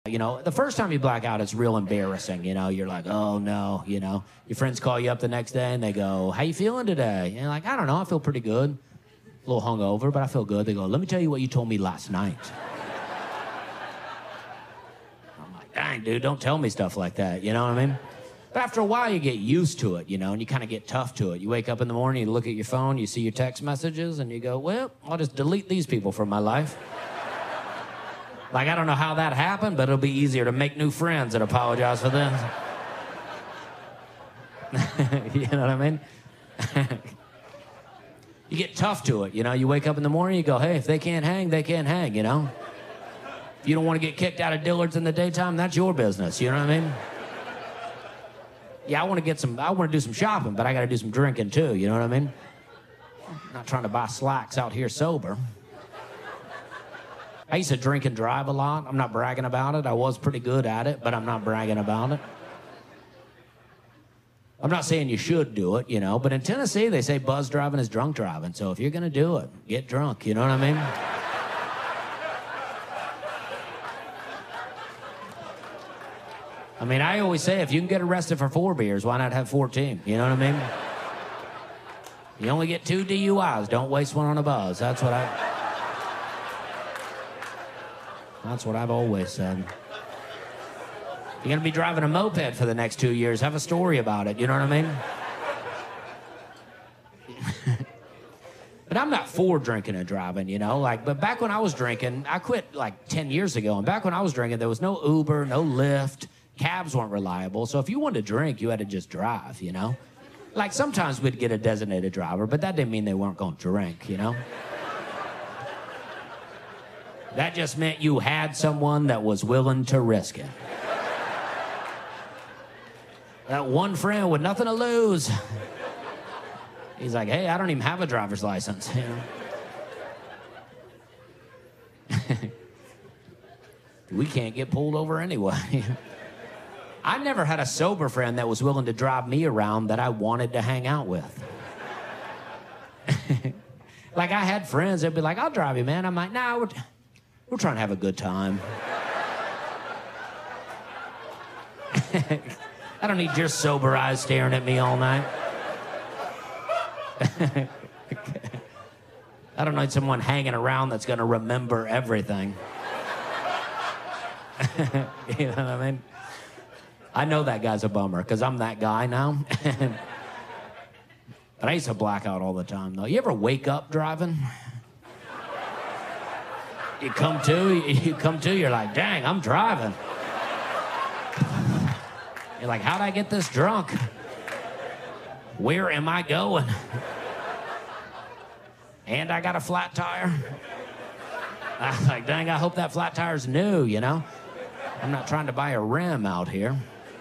You know, the first time you black out, it's real embarrassing. You know, you're like, oh no, you know. Your friends call you up the next day and they go, how you feeling today? And you're like, I don't know, I feel pretty good. A little hungover, but I feel good. They go, let me tell you what you told me last night. I'm like, dang, dude, don't tell me stuff like that. You know what I mean? But after a while, you get used to it, you know, and you kind of get tough to it. You wake up in the morning, you look at your phone, you see your text messages, and you go, well, I'll just delete these people from my life. Like, I don't know how that happened, but it'll be easier to make new friends and apologize for them. You know what I mean? You get tough to it, you know? You wake up in the morning, you go, hey, if they can't hang, they can't hang, you know? If you don't want to get kicked out of Dillard's in the daytime, that's your business, you know what I mean? Yeah, I want to do some shopping, but I got to do some drinking too, you know what I mean? I'm not trying to buy slacks out here sober. I used to drink and drive a lot. I'm not bragging about it. I was pretty good at it, but I'm not bragging about it. I'm not saying you should do it, you know, but in Tennessee, they say buzz driving is drunk driving. So if you're going to do it, get drunk, you know what I mean? I mean, I always say if you can get arrested for 4 beers, why not have 14? You know what I mean? You only get 2 DUIs. Don't waste one on a buzz. That's what I've always said. You're going to be driving a moped for the next 2 years. Have a story about it. You know what I mean? But I'm not for drinking and driving, you know? But back when I was drinking, I quit like 10 years ago. And back when I was drinking, there was no Uber, no Lyft. Cabs weren't reliable. So if you wanted to drink, you had to just drive, you know? Like sometimes we'd get a designated driver, but that didn't mean they weren't going to drink, you know? That just meant you had someone that was willing to risk it. That one friend with nothing to lose. He's like, hey, I don't even have a driver's license, you know? We can't get pulled over anyway. I never had a sober friend that was willing to drive me around that I wanted to hang out with. Like, I had friends that'd be like, I'll drive you, man. I'm like, nah, we're trying to have a good time. I don't need your sober eyes staring at me all night. I don't need someone hanging around that's going to remember everything. You know what I mean? I know that guy's a bummer because I'm that guy now. But I used to black out all the time, though. You ever wake up driving? You come to, you're like, dang, I'm driving. You're like, how'd I get this drunk? Where am I going? And I got a flat tire. I was like, dang, I hope that flat tire's new, you know? I'm not trying to buy a rim out here.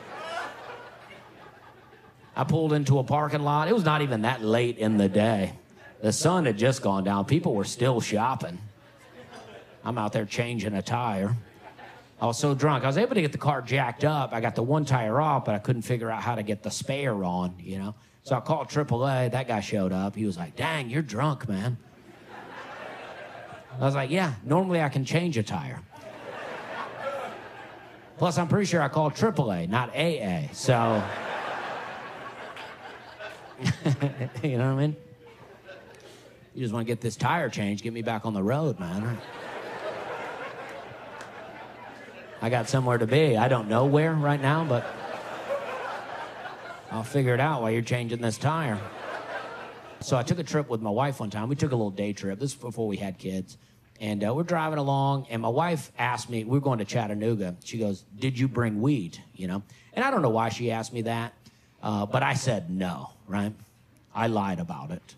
I pulled into a parking lot. It was not even that late in the day. The sun had just gone down. People were still shopping. I'm out there changing a tire. I was so drunk. I was able to get the car jacked up. I got the one tire off, but I couldn't figure out how to get the spare on, you know? So I called AAA. That guy showed up. He was like, dang, you're drunk, man. I was like, yeah, normally I can change a tire. Plus, I'm pretty sure I called AAA, not AA, so... You know what I mean? You just want to get this tire changed, get me back on the road, man. I got somewhere to be. I don't know where right now, but I'll figure it out while you're changing this tire. So I took a trip with my wife one time. We took a little day trip. This is before we had kids. And we're driving along, and my wife asked me, we were going to Chattanooga. She goes, did you bring weed, you know? And I don't know why she asked me that, but I said no, right? I lied about it.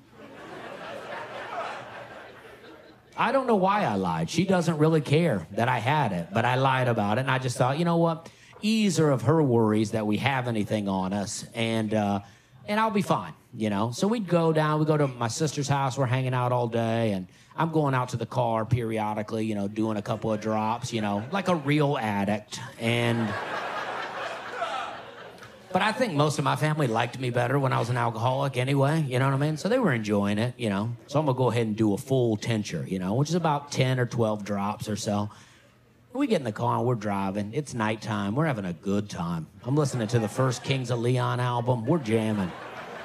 I don't know why I lied. She doesn't really care that I had it, but I lied about it, and I just thought, you know what? Ease her of her worries that we have anything on us, and I'll be fine, you know? So we go to my sister's house. We're hanging out all day, and I'm going out to the car periodically, you know, doing a couple of drops, you know, like a real addict, But I think most of my family liked me better when I was an alcoholic anyway, you know what I mean? So they were enjoying it, you know. So I'm going to go ahead and do a full tincture, you know, which is about 10 or 12 drops or so. We get in the car and we're driving. It's nighttime. We're having a good time. I'm listening to the first Kings of Leon album. We're jamming.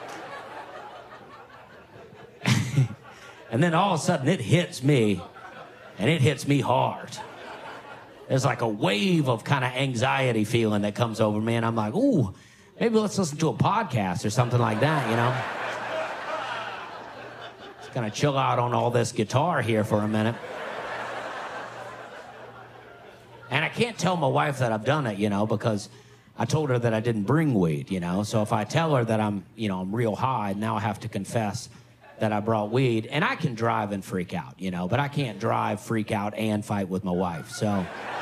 And then all of a sudden it hits me, and it hits me hard. There's like a wave of kind of anxiety feeling that comes over me, and I'm like, ooh, maybe let's listen to a podcast or something like that, you know? Just gonna chill out on all this guitar here for a minute. And I can't tell my wife that I've done it, you know, because I told her that I didn't bring weed, you know? So if I tell her that I'm real high, now I have to confess that I brought weed. And I can drive and freak out, you know, but I can't drive, freak out, and fight with my wife, so...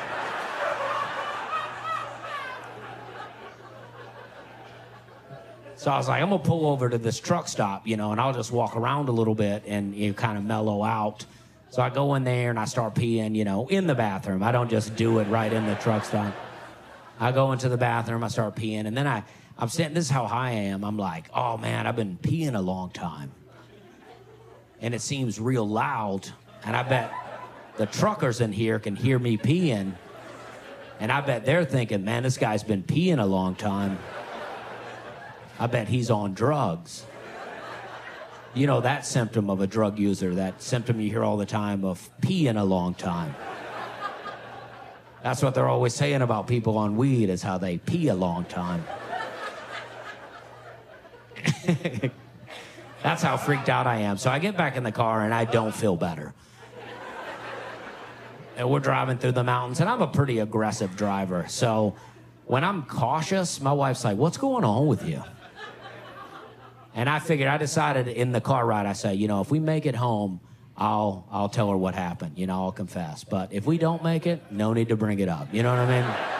So I was like, I'm going to pull over to this truck stop, you know, and I'll just walk around a little bit and you kind of mellow out. So I go in there and I start peeing, you know, in the bathroom. I don't just do it right in the truck stop. I go into the bathroom, I start peeing, and then I'm sitting, this is how high I am. I'm like, oh, man, I've been peeing a long time. And it seems real loud, and I bet the truckers in here can hear me peeing. And I bet they're thinking, man, this guy's been peeing a long time. I bet he's on drugs. You know, that symptom of a drug user, that symptom you hear all the time of peeing a long time. That's what they're always saying about people on weed, is how they pee a long time. That's how freaked out I am. So I get back in the car and I don't feel better. And we're driving through the mountains, and I'm a pretty aggressive driver. So when I'm cautious, my wife's like, what's going on with you? And I decided in the car ride, I say, you know, if we make it home, I'll tell her what happened. You know, I'll confess. But if we don't make it, no need to bring it up. You know what I mean?